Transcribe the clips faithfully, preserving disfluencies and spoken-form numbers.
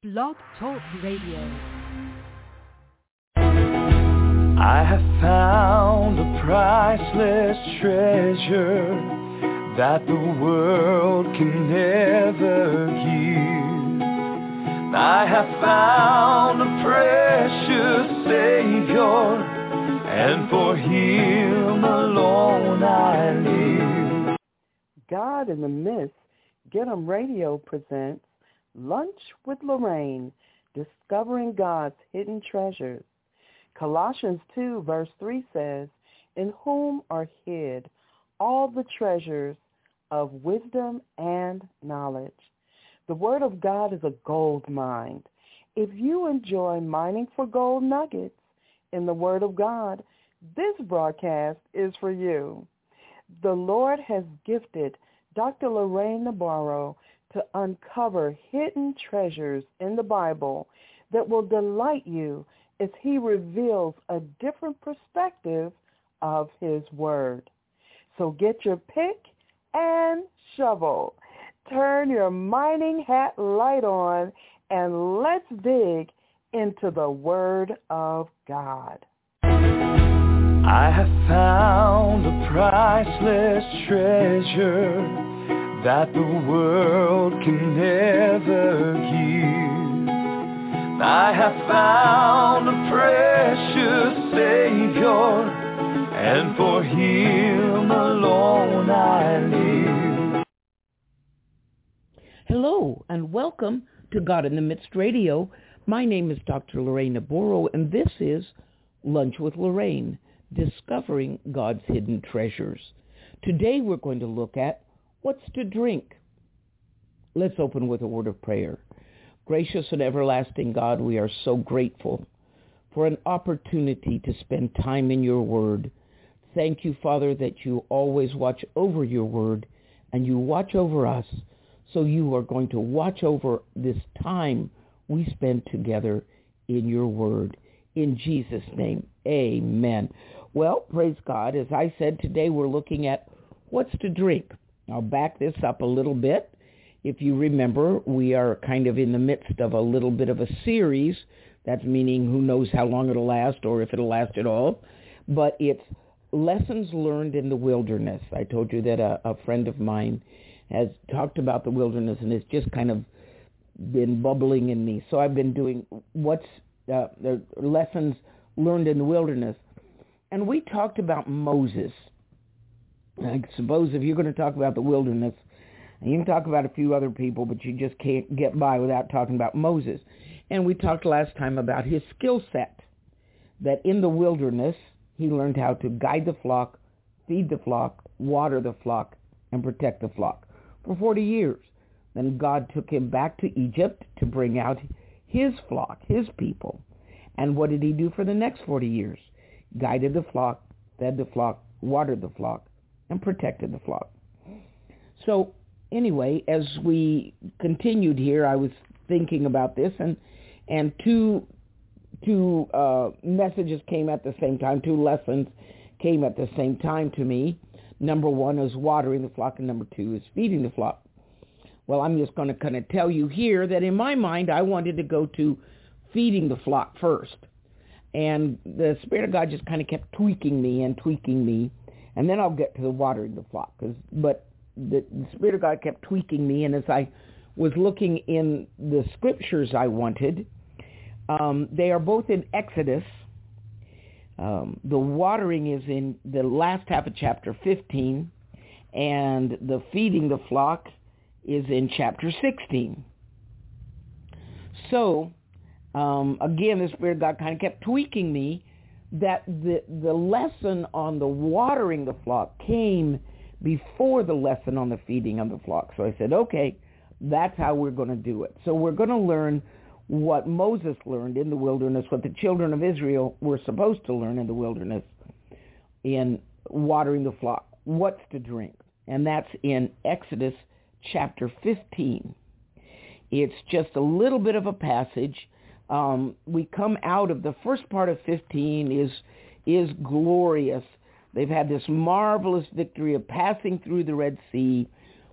Blog Talk Radio. I have found a priceless treasure that the world can never give. I have found a precious Savior, and for Him alone I live. God in the Midst, Get 'em Radio presents Lunch with Lorraine, Discovering God's Hidden Treasures. Colossians two verse three says, in whom are hid all the treasures of wisdom and knowledge. The Word of God is a gold mine. If you enjoy mining for gold nuggets in the Word of God, this broadcast is for you. The Lord has gifted Doctor Lorraine Nabarro to uncover hidden treasures in the Bible that will delight you as he reveals a different perspective of his word. So get your pick and shovel. Turn your mining hat light on, and let's dig into the Word of God. I have found a priceless treasure that the world can never give. I have found a precious Savior, and for Him alone I live. Hello, and welcome to God in the Midst Radio. My name is Doctor Lorraine Nabarro, and this is Lunch with Lorraine, Discovering God's Hidden Treasures. Today we're going to look at what's to drink. Let's open with a word of prayer. Gracious and everlasting God, we are so grateful for an opportunity to spend time in your word. Thank you, Father, that you always watch over your word and you watch over us. So you are going to watch over this time we spend together in your word. In Jesus' name, amen. Well, praise God. As I said, today we're looking at what's to drink. I'll back this up a little bit. If you remember, we are kind of in the midst of a little bit of a series. That's meaning who knows how long it'll last or if it'll last at all. But it's Lessons Learned in the Wilderness. I told you that a, a friend of mine has talked about the wilderness, and it's just kind of been bubbling in me. So I've been doing what's uh, the Lessons Learned in the Wilderness. And we talked about Moses. I suppose if you're going to talk about the wilderness, you can talk about a few other people, but you just can't get by without talking about Moses. And we talked last time about his skill set, that in the wilderness, he learned how to guide the flock, feed the flock, water the flock, and protect the flock for forty years. Then God took him back to Egypt to bring out his flock, his people. And what did he do for the next forty years? Guided the flock, fed the flock, watered the flock, and protected the flock. So anyway, as we continued here, I was thinking about this, and and two two uh, messages came at the same time, two lessons came at the same time to me. Number one is watering the flock, and number two is feeding the flock. Well, I'm just going to kind of tell you here that in my mind, I wanted to go to feeding the flock first. And the Spirit of God just kind of kept tweaking me and tweaking me. And then I'll get to the watering the flock. But the, the Spirit of God kept tweaking me. And as I was looking in the scriptures I wanted, um, they are both in Exodus. Um, the watering is in the last half of chapter fifteen. And the feeding the flock is in chapter sixteen. So, um, again, the Spirit of God kind of kept tweaking me that the the lesson on the watering the flock came before the lesson on the feeding of the flock. So I said, okay, that's how we're going to do it. So we're going to learn what Moses learned in the wilderness, what the children of Israel were supposed to learn in the wilderness in watering the flock, what's to drink. And that's in Exodus chapter fifteen. It's just a little bit of a passage. Um, we come out of the first part of fifteen is is glorious. They've had this marvelous victory of passing through the Red Sea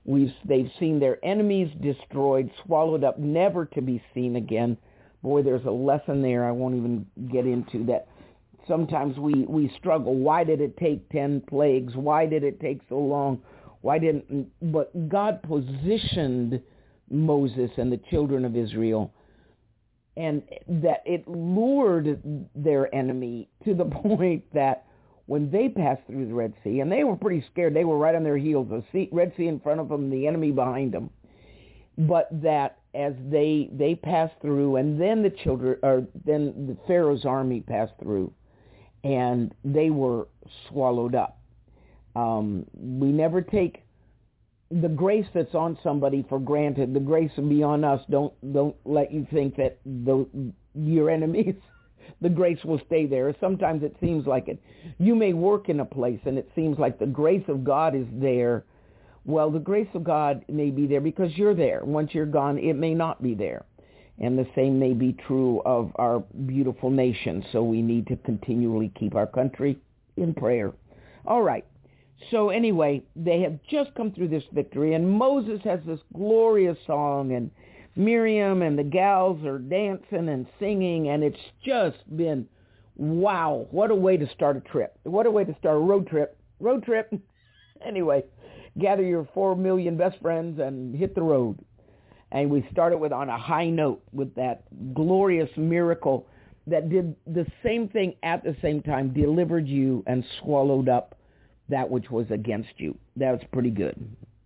We've they've seen their enemies destroyed, swallowed up, never to be seen again. Boy, there's a lesson there I won't even get into that. Sometimes we, we struggle. Why did it take ten plagues? Why did it take so long? Why didn't, but God positioned Moses and the children of Israel, and that it lured their enemy to the point that when they passed through the Red Sea, and they were pretty scared, they were right on their heels, the sea, Red Sea in front of them, the enemy behind them, but that as they they passed through, and then the children, or then the Pharaoh's army passed through, and they were swallowed up. Um, we never take the grace that's on somebody for granted. The grace will be on us. Don't don't let you think that the, your enemies, the grace will stay there. Sometimes it seems like it. You may work in a place and it seems like the grace of God is there. Well, the grace of God may be there because you're there. Once you're gone, it may not be there. And the same may be true of our beautiful nation. So we need to continually keep our country in prayer. All right. So anyway, they have just come through this victory, and Moses has this glorious song, and Miriam and the gals are dancing and singing, and it's just been, wow, what a way to start a trip. What a way to start a road trip. Road trip. Anyway, gather your four million best friends and hit the road. And we started with on a high note with that glorious miracle that did the same thing at the same time, delivered you and swallowed up that which was against you. That was pretty good.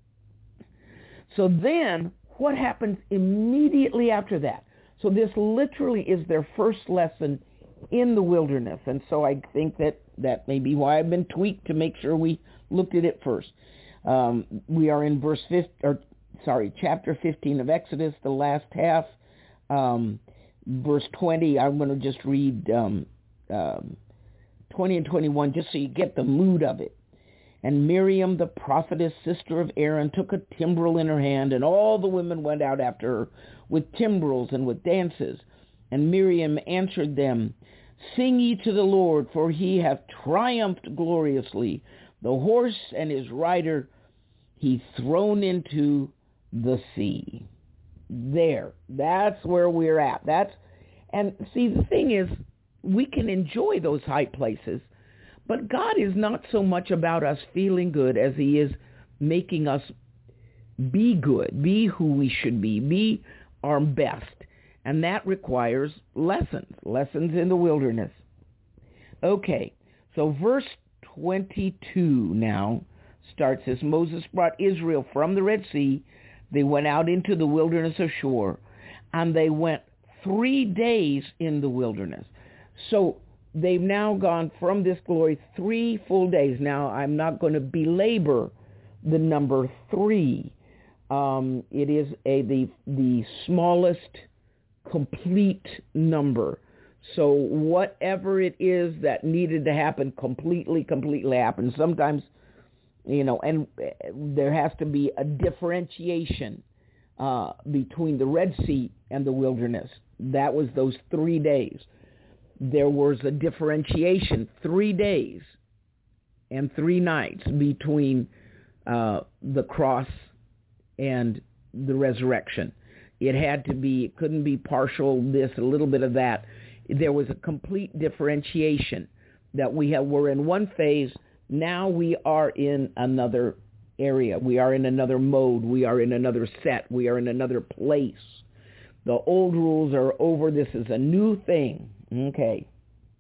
So then what happens immediately after that? So this literally is their first lesson in the wilderness. And so I think that that may be why I've been tweaked to make sure we looked at it first. Um, we are in verse fifteen, or sorry, chapter fifteen of Exodus, the last half. Um, verse twenty, I'm going to just read um, um, twenty and twenty-one just so you get the mood of it. And Miriam, the prophetess, sister of Aaron, took a timbrel in her hand, and all the women went out after her with timbrels and with dances. And Miriam answered them, Sing ye to the Lord, for he hath triumphed gloriously. The horse and his rider he thrown into the sea. There. That's where we're at. That's, and see, the thing is, we can enjoy those high places, but God is not so much about us feeling good as he is making us be good, be who we should be, be our best. And that requires lessons, lessons in the wilderness. Okay, so verse twenty-two now starts as Moses brought Israel from the Red Sea. They went out into the wilderness of Shur, and they went three days in the wilderness. So they've now gone from this glory three full days. Now, I'm not going to belabor the number three. Um, it is a the the smallest complete number. So whatever it is that needed to happen completely, completely happened. Sometimes, you know, and there has to be a differentiation uh, between the Red Sea and the wilderness. That was those three days. There was a differentiation, three days and three nights between uh, the cross and the resurrection. It had to be, it couldn't be partial this, a little bit of that. There was a complete differentiation that we have. We're in one phase. Now we are in another area. We are in another mode. We are in another set. We are in another place. The old rules are over. This is a new thing. Okay.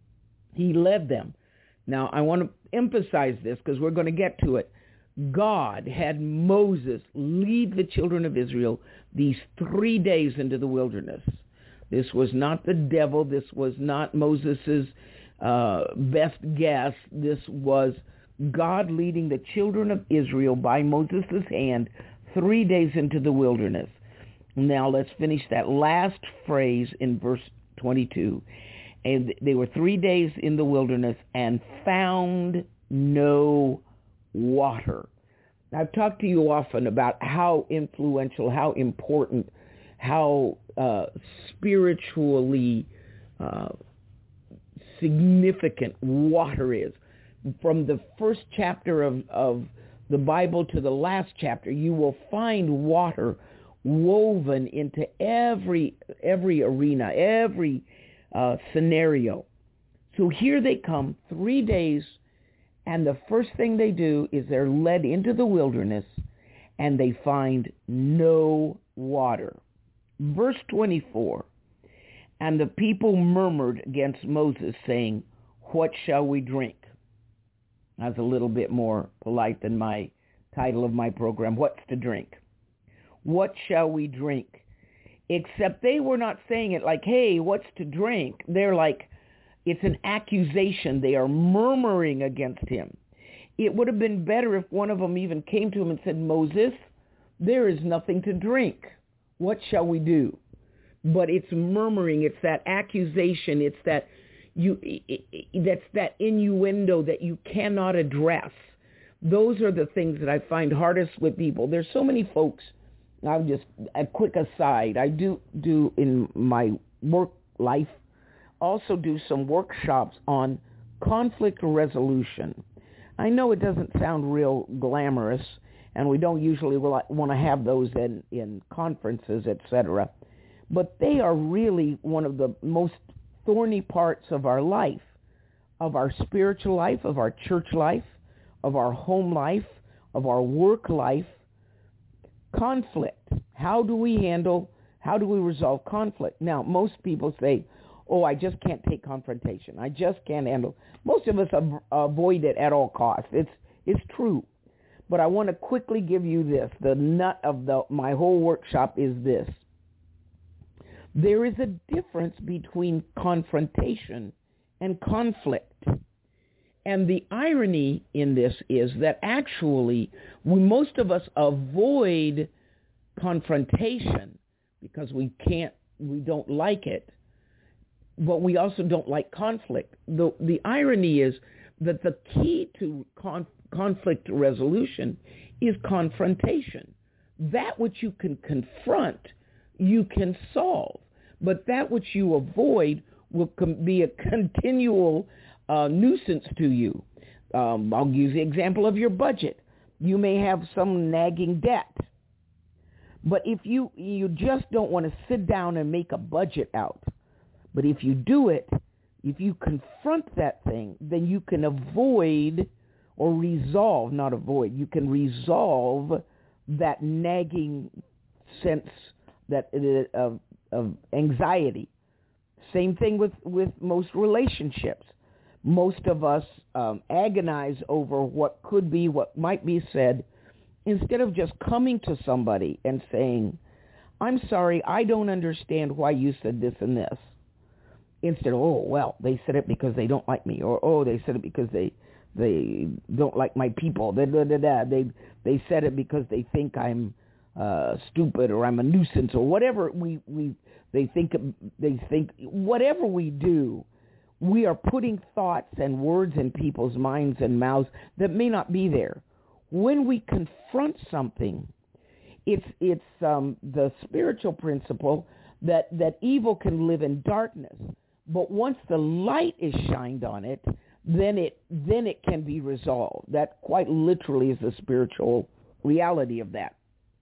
He led them. Now, I want to emphasize this because we're going to get to it. God had Moses lead the children of Israel these three days into the wilderness. This was not the devil. This was not Moses's uh, best guess. This was God leading the children of Israel by Moses' hand three days into the wilderness. Now let's finish that last phrase in verse twenty-two. And they were three days in the wilderness and found no water. I've talked to you often about how influential, how important, how uh, spiritually uh, significant water is. From the first chapter of, of the Bible to the last chapter, you will find water woven into every every arena, every uh, scenario. So here they come, three days, and the first thing they do is they're led into the wilderness, and they find no water. Verse twenty-four, and the people murmured against Moses, saying, what shall we drink? That's a little bit more polite than my title of my program, What's to Drink? What shall we drink? Except they were not saying it like, hey, what's to drink? They're like, it's an accusation. They are murmuring against him. It would have been better if one of them even came to him and said, Moses, there is nothing to drink. What shall we do? But it's murmuring. It's that accusation. It's that you. That's that innuendo that you cannot address. Those are the things that I find hardest with people. There's so many folks. I'll just a quick aside. I do do in my work life. Also do some workshops on conflict resolution. I know it doesn't sound real glamorous, and we don't usually want to have those in, in conferences, et cetera. But they are really one of the most thorny parts of our life, of our spiritual life, of our church life, of our home life, of our work life. Conflict. How do we handle, how do we resolve conflict? Now, most people say, oh, I just can't take confrontation. I just can't handle. Most of us av- avoid it at all costs. It's it's true. But I want to quickly give you this. The nut of the my whole workshop is this. There is a difference between confrontation and conflict. And the irony in this is that actually we, most of us avoid confrontation because we can't, we don't like it. But we also don't like conflict. The, the irony is that the key to con, conflict resolution is confrontation. That which you can confront, you can solve. But that which you avoid will com- be a continual uh, nuisance to you. Um, I'll use the example of your budget. You may have some nagging debt. But if you, you just don't want to sit down and make a budget out, but if you do it, if you confront that thing, then you can avoid or resolve, not avoid, you can resolve that nagging sense that of, of anxiety. Same thing with, with most relationships. Most of us um, agonize over what could be, what might be said, instead of just coming to somebody and saying, I'm sorry, I don't understand why you said this and this. Instead of, oh, well, they said it because they don't like me, or, oh, they said it because they they don't like my people. Da, da, da, da. They they said it because they think I'm uh, stupid, or I'm a nuisance, or whatever we, we they think they think whatever we do, we are putting thoughts and words in people's minds and mouths that may not be there. When we confront something, it's it's um, the spiritual principle that, that evil can live in darkness. But once the light is shined on it, then it then it can be resolved. That quite literally is the spiritual reality of that.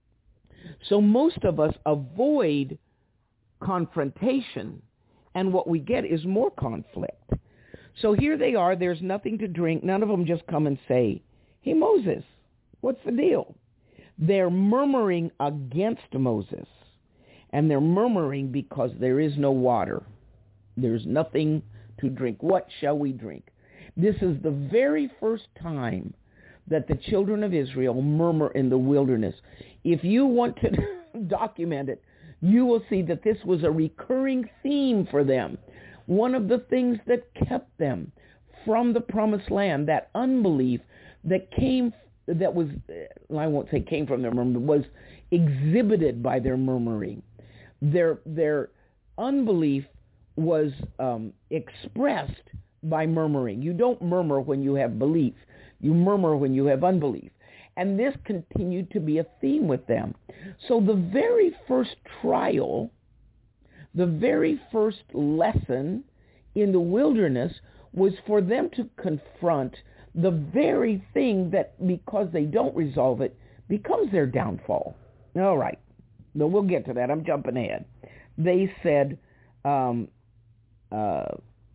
So most of us avoid confrontation, and what we get is more conflict. So here they are, there's nothing to drink. None of them just come and say, hey, Moses, what's the deal? They're murmuring against Moses, and they're murmuring because there is no water. There's nothing to drink. What shall we drink? This is the very first time that the children of Israel murmur in the wilderness. If you want to document it, you will see that this was a recurring theme for them. One of the things that kept them from the promised land, that unbelief that came, that was, I won't say came from their murmuring, was exhibited by their murmuring. Their, their unbelief was um, expressed by murmuring. You don't murmur when you have belief. You murmur when you have unbelief. And this continued to be a theme with them. So the very first trial, the very first lesson in the wilderness was for them to confront the very thing that, because they don't resolve it, becomes their downfall. All right. No, we'll get to that. I'm jumping ahead. They said, um, uh,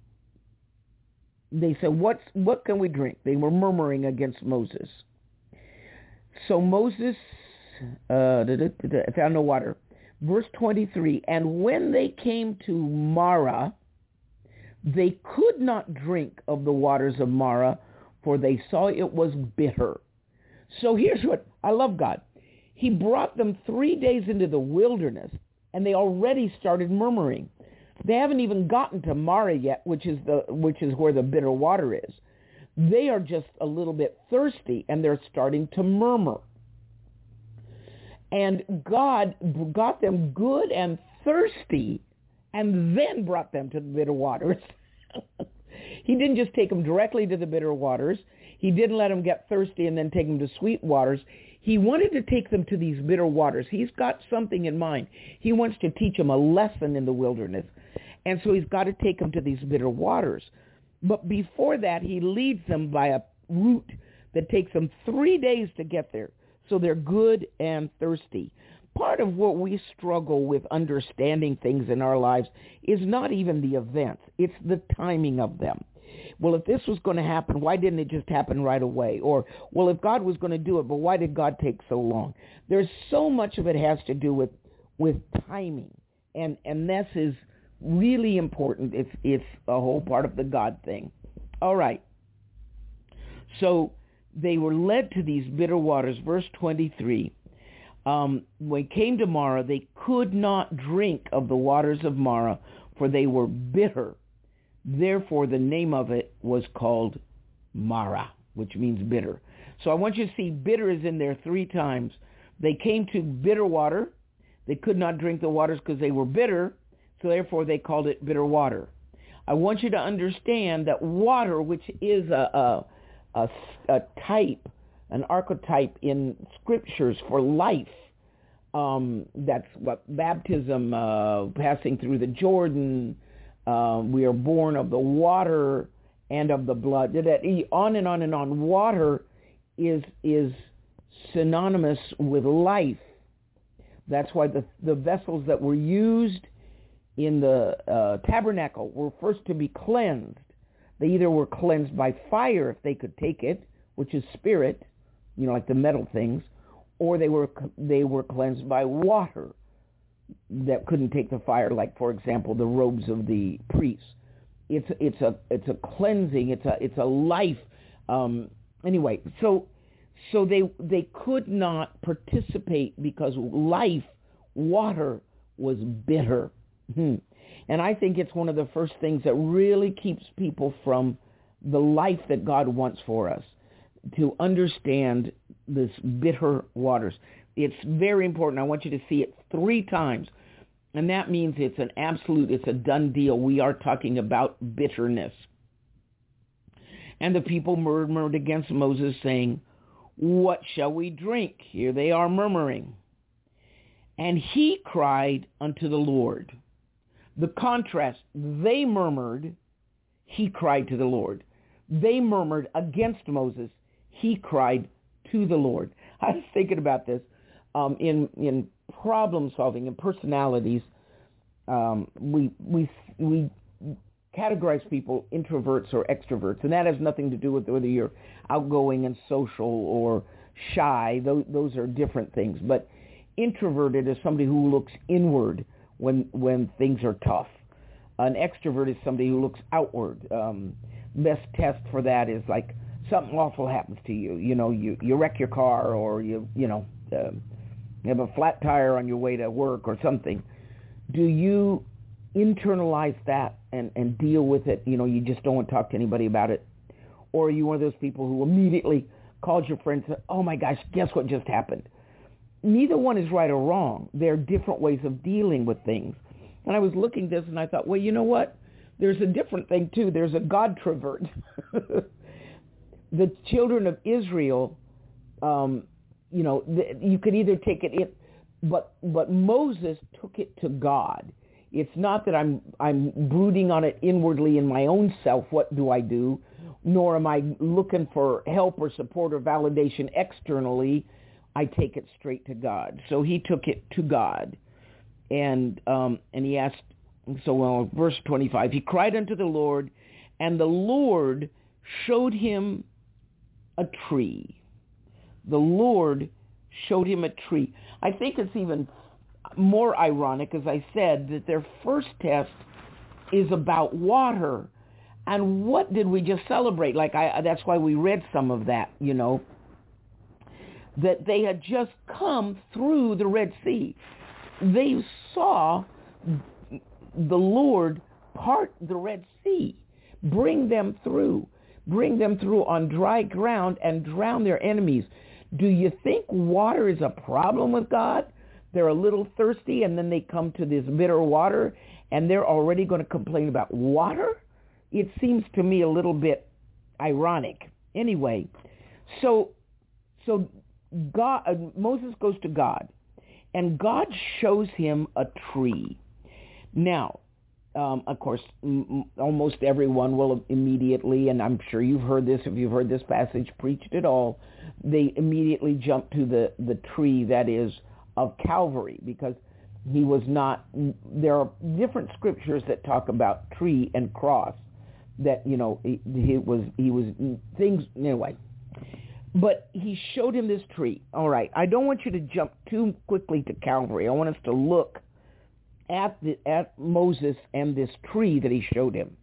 they said, What's, what can we drink? They were murmuring against Moses. So Moses uh, found no water. Verse twenty-three, and when they came to Marah, they could not drink of the waters of Marah, for they saw it was bitter. So here's what, I love God. He brought them three days into the wilderness, and they already started murmuring. They haven't even gotten to Marah yet, which is the which is where the bitter water is. They are just a little bit thirsty, and they're starting to murmur. And God got them good and thirsty and then brought them to the bitter waters. He didn't just take them directly to the bitter waters. He didn't let them get thirsty and then take them to sweet waters. He wanted to take them to these bitter waters. He's got something in mind. He wants to teach them a lesson in the wilderness. And so he's got to take them to these bitter waters. But before that, he leads them by a route that takes them three days to get there. So they're good and thirsty. Part of what we struggle with understanding things in our lives is not even the events. It's the timing of them. Well, if this was going to happen, why didn't it just happen right away? Or, well, if God was going to do it, but why did God take so long? There's so much of it has to do with with timing. And, and this is really important. It's, it's a whole part of the God thing. All right. So they were led to these bitter waters. Verse twenty-three, um, when they came to Marah, they could not drink of the waters of Marah, for they were bitter. Therefore, the name of it was called Marah, which means bitter. So I want you to see bitter is in there three times. They came to bitter water. They could not drink the waters because they were bitter, so therefore they called it bitter water. I want you to understand that water, which is a... a A, a type, an archetype in scriptures for life. Um, that's what baptism, uh, passing through the Jordan. Uh, we are born of the water and of the blood. On and on and on. Water is is synonymous with life. That's why the the vessels that were used in the uh, tabernacle were first to be cleansed. They either were cleansed by fire if they could take it, which is spirit, you know, like the metal things, or they were they were cleansed by water that couldn't take the fire, like, for example, the robes of the priests. It's it's a it's a cleansing. It's a it's a life. Um, anyway, so so they they could not participate because life, water, was bitter. Hmm. And I think it's one of the first things that really keeps people from the life that God wants for us, to understand this bitter waters. It's very important. I want you to see it three times. And that means it's an absolute, it's a done deal. We are talking about bitterness. And the people murmured against Moses, saying, what shall we drink? Here they are murmuring. And he cried unto the Lord. The contrast, they murmured, he cried to the Lord. They murmured against Moses, he cried to the Lord. I was thinking about this um, in in problem solving and personalities. Um, we we we categorize people introverts or extroverts, and that has nothing to do with whether you're outgoing and social or shy. Those those are different things. But introverted is somebody who looks inward when when things are tough. An extrovert is somebody who looks outward. Um, best test for that is like something awful happens to you. You know, you, you wreck your car, or you you know uh, you have a flat tire on your way to work or something. Do you internalize that and, and deal with it? You know, you just don't want to talk to anybody about it. Or are you one of those people who immediately calls your friend and says, oh my gosh, guess what just happened? Neither one is right or wrong. There are different ways of dealing with things. And I was looking at this and I thought, well, you know what? There's a different thing too. There's a God-trovert. The children of Israel, um, you know, th- you could either take it in, but but Moses took it to God. It's not that I'm I'm brooding on it inwardly in my own self. What do I do? nor am I looking for help or support or validation externally. I take it straight to God. So he took it to God. And um, and he asked, so well, verse twenty-five, he cried unto the Lord, and the Lord showed him a tree. The Lord showed him a tree. I think it's even more ironic, as I said, that their first test is about water. And what did we just celebrate? Like I, that's why we read some of that, you know, that they had just come through the Red Sea. They saw the Lord part the Red Sea, bring them through, bring them through on dry ground and drown their enemies. Do you think water is a problem with God? They're a little thirsty, and then they come to this bitter water, and they're already going to complain about water? It seems to me a little bit ironic. Anyway, so so God, uh, Moses goes to God, and God shows him a tree. Now, um, of course, m- almost everyone will immediately, and I'm sure you've heard this, if you've heard this passage preached at all, they immediately jump to the, the tree that is of Calvary, because he was not, there are different scriptures that talk about tree and cross, that, you know, he, he was, he was things, anyway. But he showed him this tree. All right, I don't want you to jump too quickly to Calvary. I want us to look at the, at Moses and this tree that he showed him.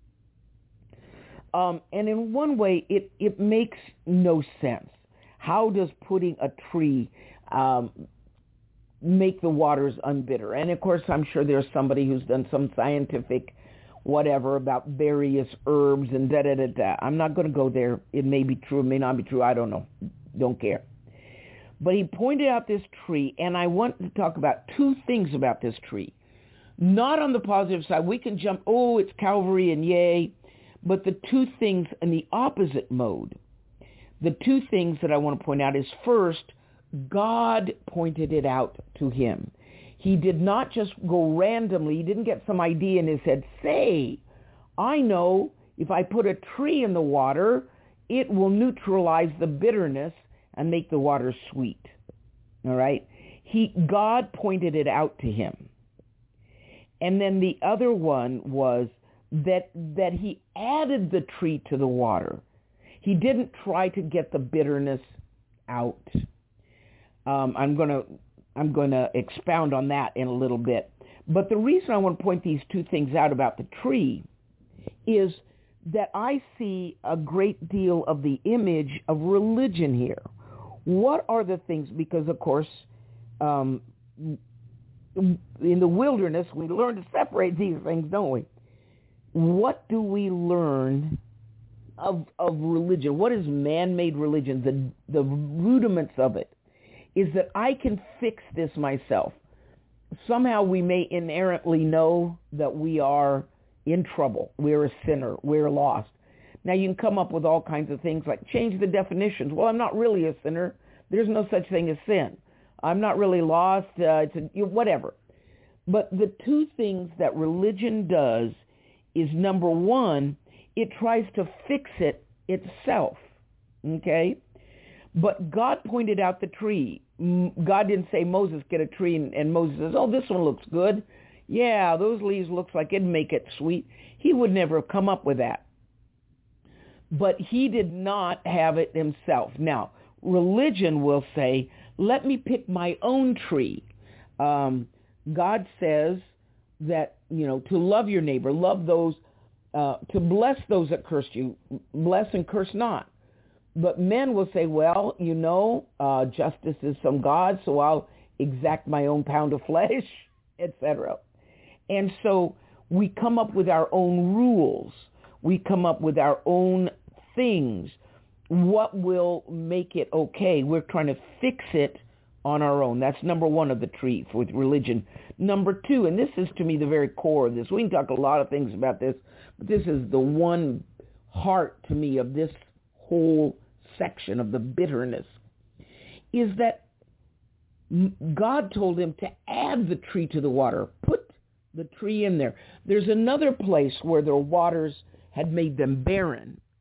Um, and in one way, it, it makes no sense. How does putting a tree um, make the waters unbitter? And of course, I'm sure there's somebody who's done some scientific whatever about various herbs and da-da-da-da. I'm not going to go there. It may be true, it may not be true. I don't know. Don't care. But he pointed out this tree, and I want to talk about two things about this tree. Not on the positive side. We can jump, oh, it's Calvary and yay. But the two things in the opposite mode. The two things that I want to point out is, first, God pointed it out to him. He did not just go randomly. He didn't get some idea in his head. Say, I know if I put a tree in the water, it will neutralize the bitterness and make the water sweet. All right? He, God pointed it out to him. And then the other one was that that he added the tree to the water. He didn't try to get the bitterness out. Um, I'm going to I'm going to expound on that in a little bit. But the reason I want to point these two things out about the tree is that I see a great deal of the image of religion here. What are the things? Because, of course, um, in the wilderness, we learn to separate these things, don't we? What do we learn of of religion? What is man-made religion? The the rudiments of it is that I can fix this myself. Somehow we may inherently know that we are in trouble. We're a sinner. We're lost. Now you can come up with all kinds of things like change the definitions. Well, I'm not really a sinner. There's no such thing as sin. I'm not really lost. Uh, it's a, whatever. But the two things that religion does is, number one, it tries to fix it itself, okay? But God pointed out the tree. God didn't say, Moses, get a tree, and, and Moses says, oh, this one looks good. Yeah, those leaves looks like it'd make it sweet. He would never have come up with that. But he did not have it himself. Now, religion will say, let me pick my own tree. Um, God says that, you know, to love your neighbor, love those, uh, to bless those that curse you, bless and curse not. But men will say, well, you know, uh, justice is from God, so I'll exact my own pound of flesh, et cetera. And so we come up with our own rules. We come up with our own things. What will make it okay? We're trying to fix it on our own. That's number one of the tree with religion. Number two, and this is to me the very core of this. We can talk a lot of things about this, but this is the one heart to me of this whole section of the bitterness, is that God told him to add the tree to the water. Put the tree in there. There's another place where the waters had made them barren,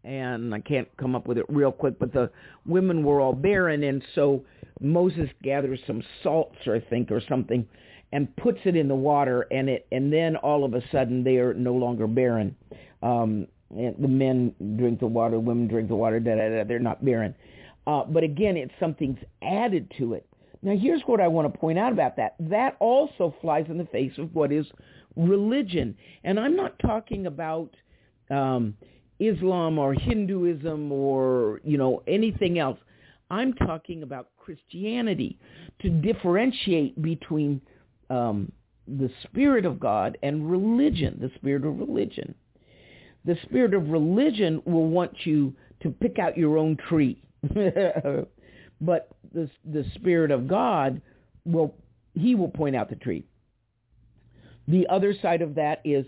and I can't come up with it real quick, but the women were all barren, and so Moses gathers some salts, I think, or something, and puts it in the water, and it, and then all of a sudden they are no longer barren. Um, and the men drink the water, women drink the water, da, da, da, they're not barren. Uh, but again, it's something's added to it. Now, here's what I want to point out about that. That also flies in the face of what is religion. And I'm not talking about um, Islam or Hinduism or, you know, anything else. I'm talking about Christianity, to differentiate between um, the Spirit of God and religion, the spirit of religion. The spirit of religion will want you to pick out your own tree. But the the Spirit of God will, he will point out the tree. The other side of that is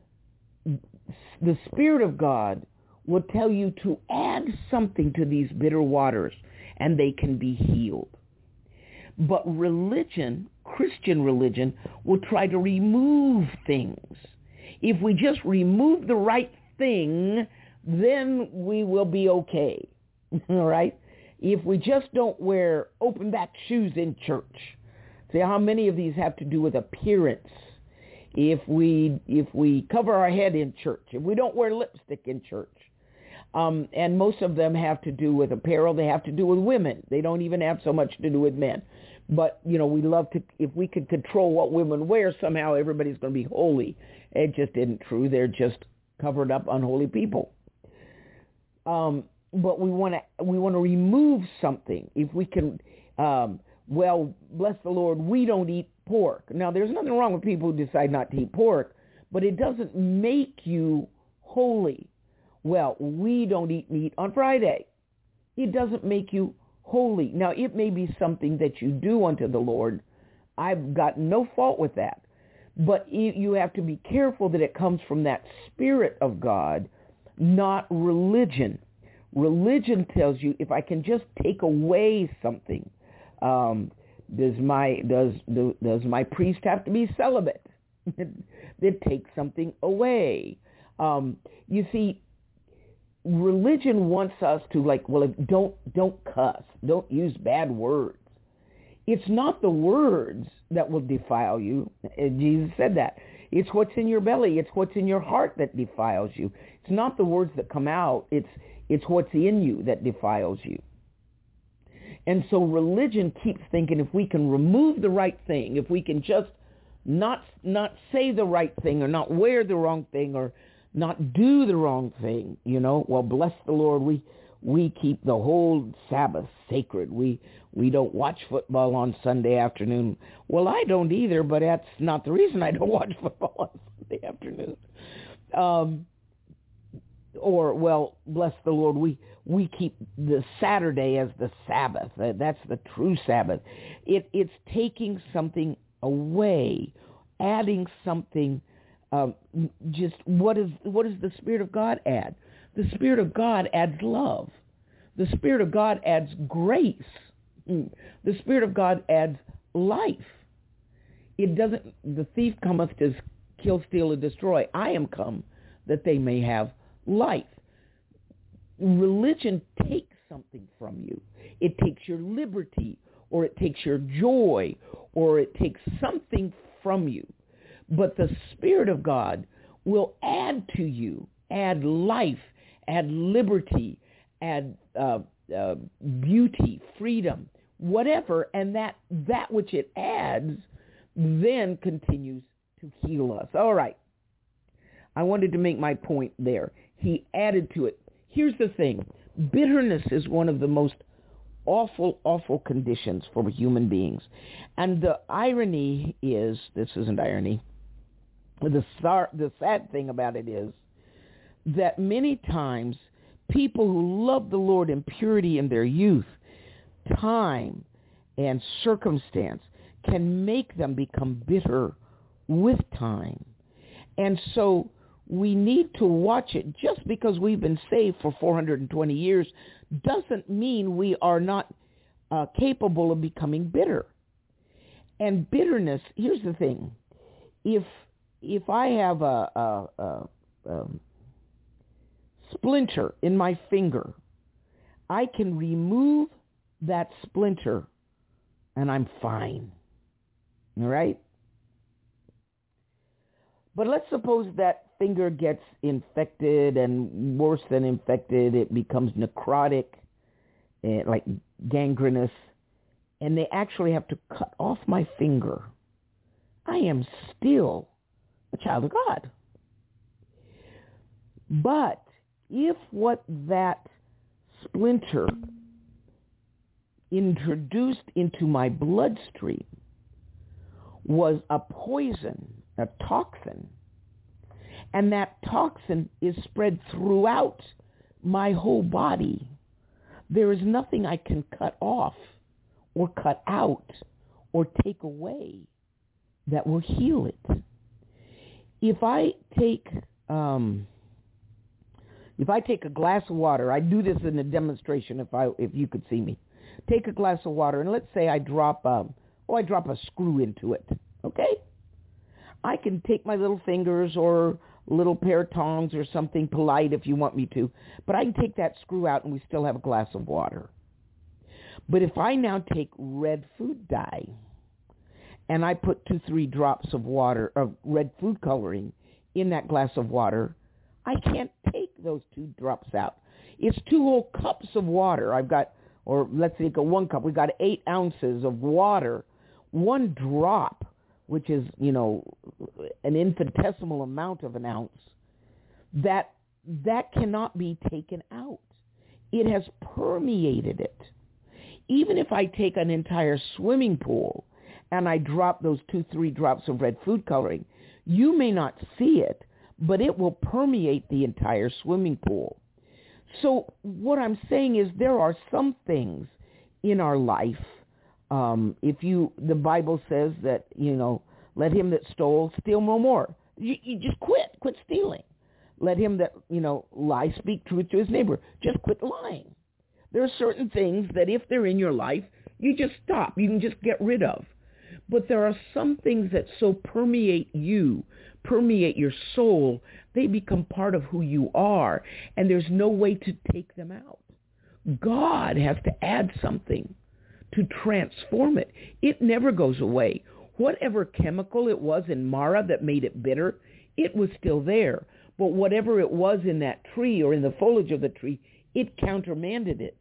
the Spirit of God will tell you to add something to these bitter waters, and they can be healed. But religion, Christian religion, will try to remove things. If we just remove the right thing, then we will be okay. All right? If we just don't wear open-back shoes in church, see how many of these have to do with appearance. If we if we cover our head in church, if we don't wear lipstick in church, um, and most of them have to do with apparel, they have to do with women. They don't even have so much to do with men. But, you know, we love to, if we could control what women wear, somehow everybody's going to be holy. It just isn't true. They're just covered up unholy people. Um, but we want to we want to remove something. If we can, um, well, bless the Lord, we don't eat pork. Now, there's nothing wrong with people who decide not to eat pork, but it doesn't make you holy. Well, we don't eat meat on Friday. It doesn't make you holy. Now, it may be something that you do unto the Lord. I've got no fault with that. But you have to be careful that it comes from that Spirit of God, not religion. Religion tells you, if I can just take away something, um, does my does does my priest have to be celibate? That takes something away. Um, you see, religion wants us to, like, well, if, don't don't cuss, don't use bad words. It's not the words that will defile you. Jesus said that. It's what's in your belly. It's what's in your heart that defiles you. It's not the words that come out. It's it's what's in you that defiles you. And so religion keeps thinking, if we can remove the right thing, if we can just not not say the right thing, or not wear the wrong thing, or not do the wrong thing, you know, well, bless the Lord, we we keep the whole Sabbath sacred. We we don't watch football on Sunday afternoon. Well, I don't either, but that's not the reason I don't watch football on Sunday afternoon. Um, or, well, bless the Lord, we, we keep the Saturday as the Sabbath. That's the true Sabbath. It It's taking something away, adding something. Um, just what is what does the Spirit of God add? The Spirit of God adds love. The Spirit of God adds grace. The Spirit of God adds life. It doesn't, the thief cometh to kill, steal, and destroy. I am come that they may have life. Religion takes something from you. It takes your liberty, or it takes your joy, or it takes something from you. But the Spirit of God will add to you, add life, add liberty, add uh, uh, beauty, freedom, whatever, and that that which it adds then continues to heal us. All right. I wanted to make my point there. He added to it. Here's the thing. Bitterness is one of the most awful, awful conditions for human beings. And the irony is, this isn't irony, the, sar- the sad thing about it is that many times people who love the Lord in purity in their youth, time and circumstance can make them become bitter with time. And so we need to watch it. Just because we've been saved for four hundred twenty years doesn't mean we are not uh, capable of becoming bitter. And bitterness, here's the thing. If if I have a, a, a, a splinter in my finger, I can remove that splinter and I'm fine. All right? But let's suppose that finger gets infected, and worse than infected, it becomes necrotic, like gangrenous, and they actually have to cut off my finger. I am still a child of God. But if what that splinter introduced into my bloodstream was a poison, a toxin, and that toxin is spread throughout my whole body, there is nothing I can cut off or cut out or take away that will heal it. If I take um, if I take a glass of water, I do this in a demonstration. If I if you could see me, take a glass of water, and let's say I drop um, oh I drop a screw into it. Okay, I can take my little fingers or little pair of tongs or something polite if you want me to, but I can take that screw out and we still have a glass of water. But if I now take red food dye and I put two, three drops of water, of red food coloring in that glass of water, I can't take those two drops out. It's two whole cups of water. I've got, or let's take a one cup, we've got eight ounces of water. One drop, which is, you know, an infinitesimal amount of an ounce, that that cannot be taken out. It has permeated it. Even if I take an entire swimming pool and I drop those two, three drops of red food coloring, you may not see it, but it will permeate the entire swimming pool. So what I'm saying is there are some things in our life. Um, if you, the Bible says that, you know, let him that stole steal no more. You, you just quit, quit stealing. Let him that, you know, lie speak truth to his neighbor. Just quit lying. There are certain things that if they're in your life, you just stop. You can just get rid of. But there are some things that so permeate you, permeate your soul, they become part of who you are, and there's no way to take them out. God has to add something to transform it. It never goes away. Whatever chemical it was in Mara that made it bitter, it was still there. But whatever it was in that tree or in the foliage of the tree, it countermanded it.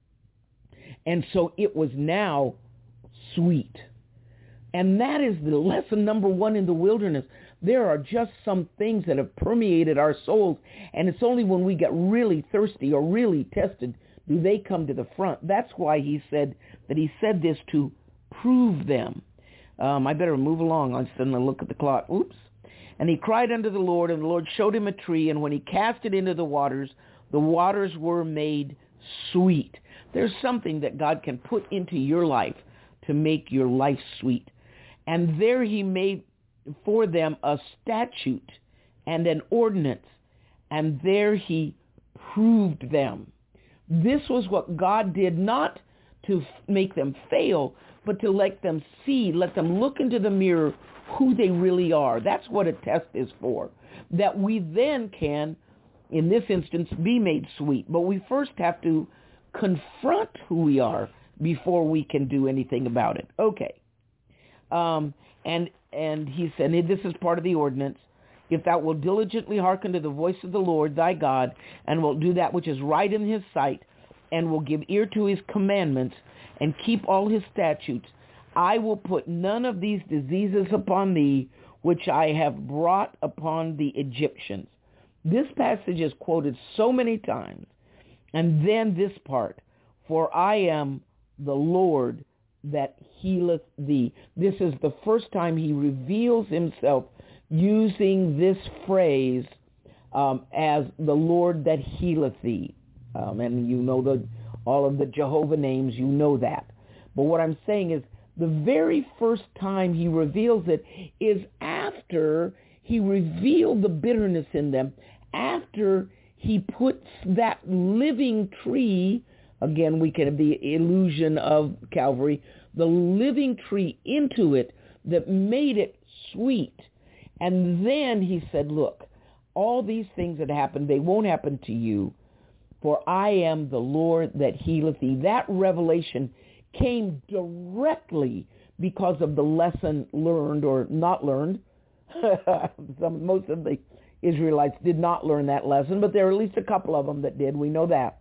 And so it was now sweet. And that is the lesson number one in the wilderness. There are just some things that have permeated our souls, and it's only when we get really thirsty or really tested do they come to the front. That's why he said that he said this to prove them. Um, I better move along. I'm suddenly look at the clock. Oops. And he cried unto the Lord, and the Lord showed him a tree, and when he cast it into the waters, the waters were made sweet. There's something that God can put into your life to make your life sweet. And there he made for them a statute and an ordinance, and there he proved them. This was what God did, not to make them fail, but to let them see, let them look into the mirror who they really are. That's what a test is for, that we then can, in this instance, be made sweet. But we first have to confront who we are before we can do anything about it. Okay. Um, and and he said, this is part of the ordinance, if thou wilt diligently hearken to the voice of the Lord thy God, and wilt do that which is right in his sight, and will give ear to his commandments, and keep all his statutes, I will put none of these diseases upon thee, which I have brought upon the Egyptians. This passage is quoted so many times. And then this part, for I am the Lord that healeth thee. This is the first time he reveals himself using this phrase um, as the Lord that healeth thee. Um, and you know the all of the Jehovah names, you know that. But what I'm saying is the very first time he reveals it is after he revealed the bitterness in them, after he puts that living tree, again, we can have the illusion of Calvary, the living tree into it that made it sweet. And then he said, look, all these things that happen, they won't happen to you, for I am the Lord that healeth thee. That revelation came directly because of the lesson learned or not learned. Some, most of the Israelites did not learn that lesson, but there are at least a couple of them that did. We know that.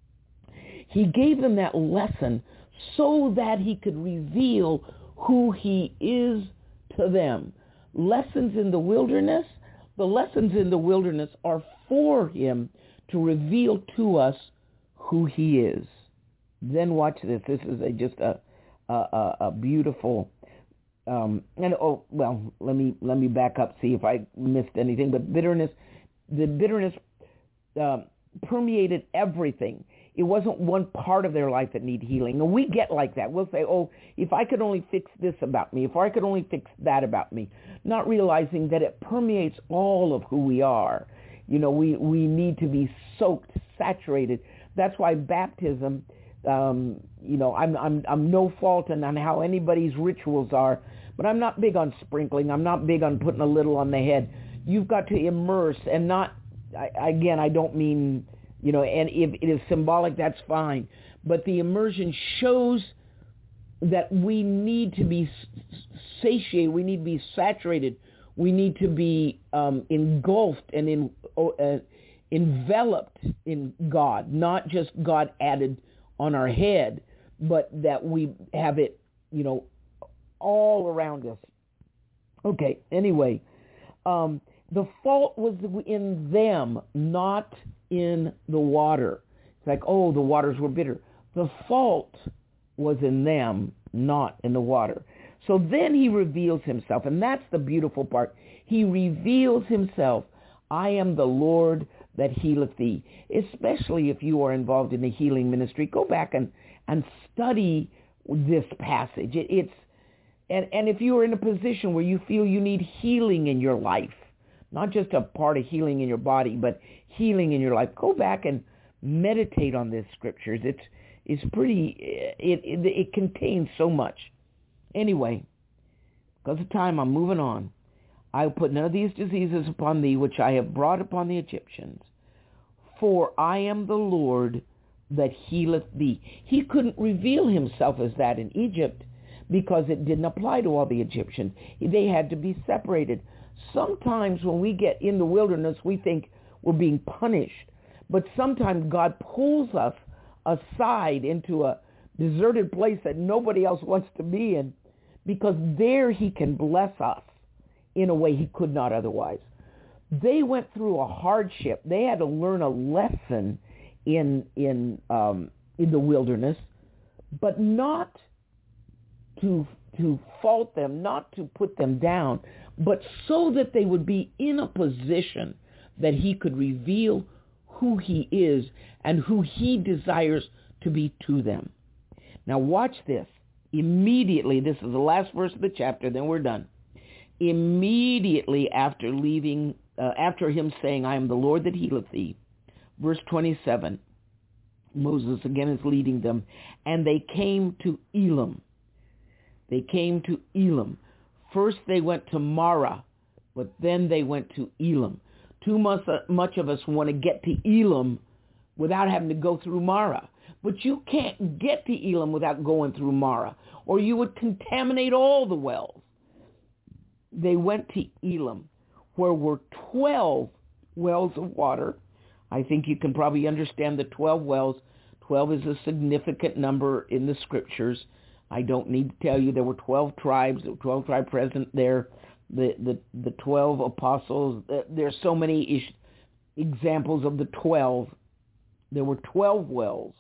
He gave them that lesson so that he could reveal who he is to them. Lessons in the wilderness, the lessons in the wilderness are for him to reveal to us who he is. Then watch this. This is a, just a, a, a beautiful, um, and oh, well, let me, let me back up, see if I missed anything, but bitterness, the bitterness uh, permeated everything. It wasn't one part of their life that needed healing. And we get like that. We'll say, oh, if I could only fix this about me, if I could only fix that about me, not realizing that it permeates all of who we are. You know, we, we need to be soaked, saturated. That's why baptism, um, you know, I'm, I'm, I'm no fault in on how anybody's rituals are, but I'm not big on sprinkling. I'm not big on putting a little on the head. You've got to immerse and not, I, again, I don't mean... You know, and if it is symbolic, that's fine. But the immersion shows that we need to be satiated. We need to be saturated. We need to be um, engulfed and in, uh, enveloped in God, not just God added on our head, but that we have it, you know, all around us. Okay, anyway, um, the fault was in them, not in the water. It's like, oh, the waters were bitter. The fault was in them, not in the water. So then he reveals himself, and that's the beautiful part. He reveals himself. I am the Lord that healeth thee. Especially if you are involved in the healing ministry, go back and, and study this passage. It, it's and, and if you are in a position where you feel you need healing in your life, not just a part of healing in your body, but healing in your life, go back and meditate on these scriptures. It's it's pretty, it, it, it contains so much. Anyway, because of time, I'm moving on. I will put none of these diseases upon thee, which I have brought upon the Egyptians, for I am the Lord that healeth thee. He couldn't reveal himself as that in Egypt because it didn't apply to all the Egyptians. They had to be separated. Sometimes when we get in the wilderness, we think we're being punished. But sometimes God pulls us aside into a deserted place that nobody else wants to be in, because there he can bless us in a way he could not otherwise. They went through a hardship. They had to learn a lesson in in um, in the wilderness, but not to to fault them, not to put them down, but so that they would be in a position that he could reveal who he is and who he desires to be to them. Now watch this. Immediately, this is the last verse of the chapter, then we're done. Immediately after leaving, uh, after him saying, I am the Lord that healeth thee, verse twenty-seven, Moses again is leading them, and they came to Elim. They came to Elim. First they went to Marah, but then they went to Elim. Too much, uh, much of us want to get to Elim without having to go through Marah. But you can't get to Elim without going through Marah, or you would contaminate all the wells. They went to Elim, where were twelve wells of water. I think you can probably understand the twelve wells. twelve is a significant number in the scriptures. I don't need to tell you there were twelve tribes, there were twelve tribes present there, the, the, the twelve apostles. There's so many ish, examples of the twelve. There were twelve wells,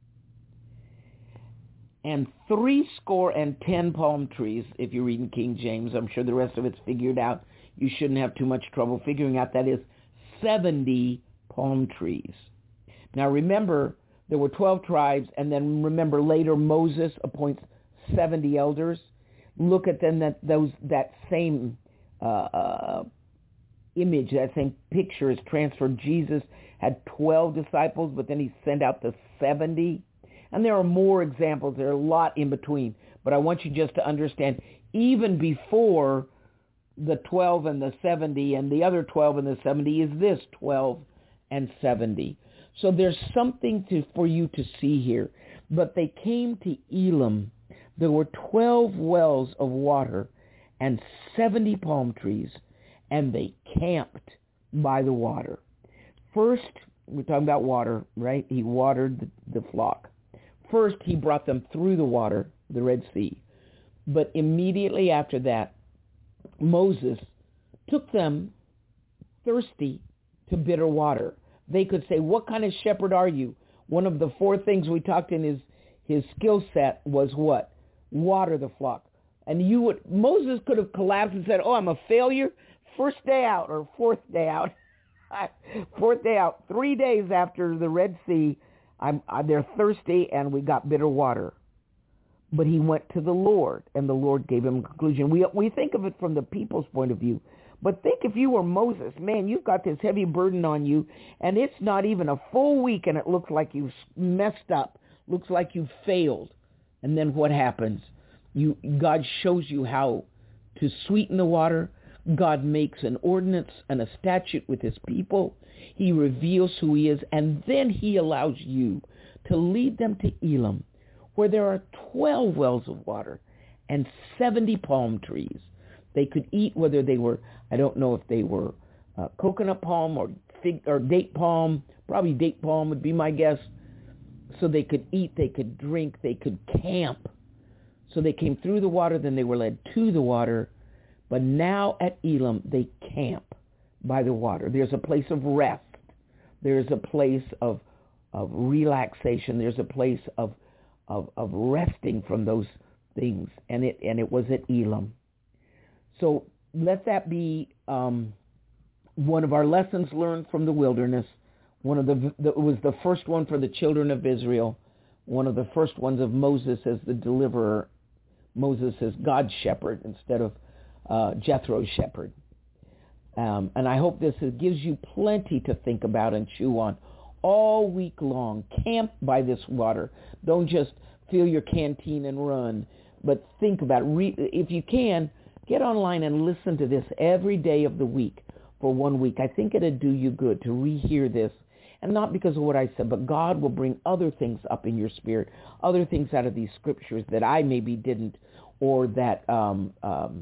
and three score and ten palm trees. If you're reading King James, I'm sure the rest of it's figured out. You shouldn't have too much trouble figuring out. That is seventy palm trees. Now remember, there were twelve tribes, and then remember later Moses appoints seventy elders. Look at then that those that same uh, uh, image, that same picture is transferred. Jesus had twelve disciples, but then he sent out the seventy. And there are more examples. There are a lot in between. But I want you just to understand, even before the twelve and the seventy, and the other twelve and the seventy is this twelve and seventy. So there's something to for you to see here. But they came to Elim. There were twelve wells of water and seventy palm trees, and they camped by the water. First, we're talking about water, right? He watered the, the flock. First, he brought them through the water, the Red Sea. But immediately after that, Moses took them thirsty to bitter water. They could say, what kind of shepherd are you? One of the four things we talked in his, his skill set was what? Water the flock. And you would, Moses could have collapsed and said, oh, I'm a failure. First day out or fourth day out. Fourth day out, three days after the Red Sea, I'm, I, they're thirsty and we got bitter water. But he went to the Lord, and the Lord gave him a conclusion. We we think of it from the people's point of view. But think if you were Moses, man, you've got this heavy burden on you, and it's not even a full week, and it looks like you've messed up, looks like you've failed. And then what happens? You God shows you how to sweeten the water. God makes an ordinance and a statute with his people. He reveals who he is, and then he allows you to lead them to Elim, where there are twelve wells of water and seventy palm trees. They could eat whether they were, I don't know if they were uh, coconut palm or fig or date palm, probably date palm would be my guess. So they could eat, they could drink, they could camp. So they came through the water, then they were led to the water. But now at Elim, they camp by the water. There's a place of rest. There's a place of of relaxation. There's a place of of, of resting from those things. And it and it was at Elim. So let that be um, one of our lessons learned from the wilderness. One of the, the it was the first one for the children of Israel. One of the first ones of Moses as the deliverer. Moses as God's shepherd instead of uh, Jethro's shepherd. Um, and I hope this gives you plenty to think about and chew on all week long. Camp by this water. Don't just fill your canteen and run, but think about it. Re- if you can, get online and listen to this every day of the week for one week. I think it'd do you good to rehear this. And not because of what I said, but God will bring other things up in your spirit, other things out of these scriptures that I maybe didn't, or that um, um,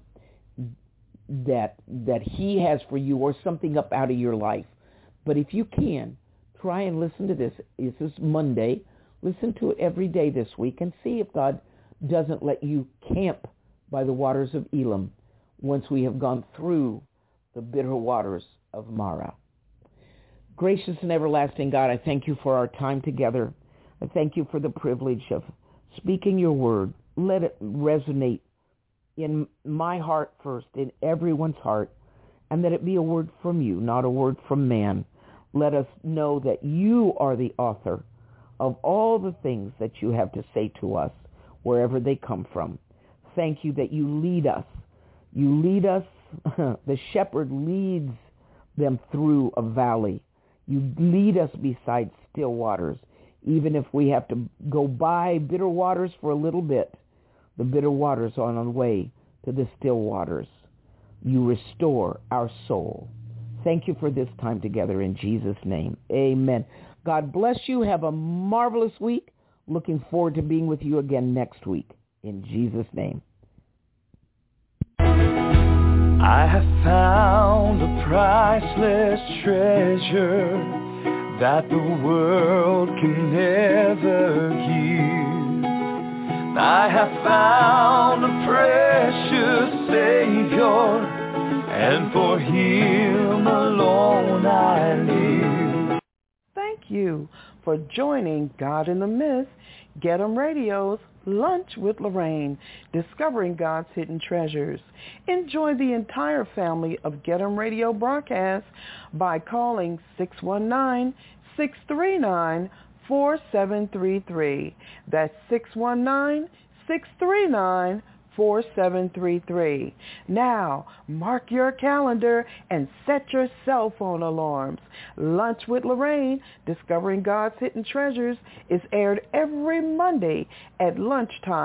that that he has for you, or something up out of your life. But if you can, try and listen to this. This is Monday. Listen to it every day this week and see if God doesn't let you camp by the waters of Elim once we have gone through the bitter waters of Marah. Gracious and everlasting God, I thank you for our time together. I thank you for the privilege of speaking your word. Let it resonate in my heart first, in everyone's heart, and that it be a word from you, not a word from man. Let us know that you are the author of all the things that you have to say to us, wherever they come from. Thank you that you lead us. You lead us, the shepherd leads them through a valley. You lead us beside still waters, even if we have to go by bitter waters for a little bit. The bitter waters are on the way to the still waters. You restore our soul. Thank you for this time together in Jesus' name. Amen. God bless you. Have a marvelous week. Looking forward to being with you again next week. In Jesus' name. I have found a priceless treasure that the world can never give. I have found a precious Savior, and for him alone I live. Thank you for joining God in the Midst, Get 'em Radio's Lunch with Lorraine, discovering God's hidden treasures. Enjoy the entire family of Get 'em Radio broadcasts by calling six one nine, six three nine, four seven three three. That's six one nine, six three nine, four seven three three. Now, mark your calendar and set your cell phone alarms. Lunch with Lorraine, Discovering God's Hidden Treasures, is aired every Monday at lunchtime,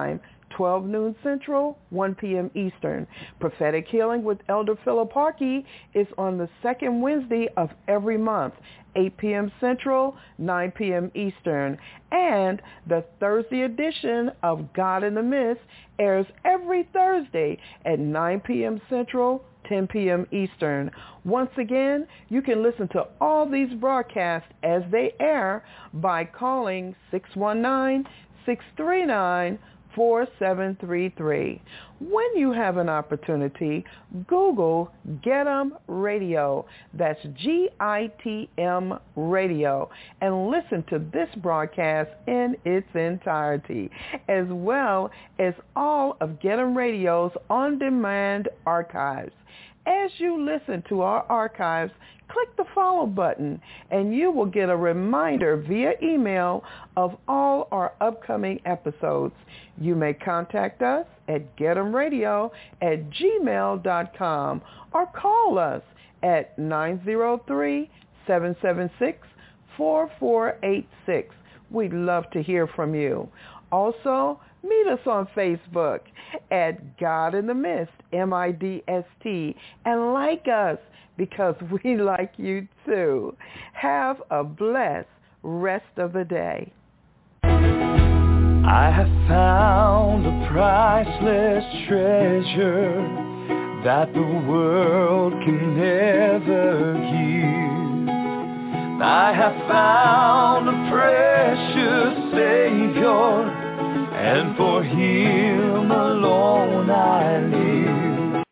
twelve noon Central, one p.m. Eastern. Prophetic Healing with Elder Philip Harkey is on the second Wednesday of every month, eight p.m. Central, nine p.m. Eastern. And the Thursday edition of God in the Mist airs every Thursday at nine p.m. Central, ten p.m. Eastern. Once again, you can listen to all these broadcasts as they air by calling six one nine, six three nine, four seven three three. When you have an opportunity, Google Get'em Radio. That's G I T M Radio. And listen to this broadcast in its entirety, as well as all of Get'em Radio's on-demand archives. As you listen to our archives, click the follow button and you will get a reminder via email of all our upcoming episodes. You may contact us at getemradio at gmail dot com or call us at nine zero three, seven seven six, four four eight six. We'd love to hear from you. Also, meet us on Facebook at God in the Mist, M I D S T, and like us because we like you too. Have a blessed rest of the day. I have found a priceless treasure that the world can never give. I have found a precious Savior, and for him alone I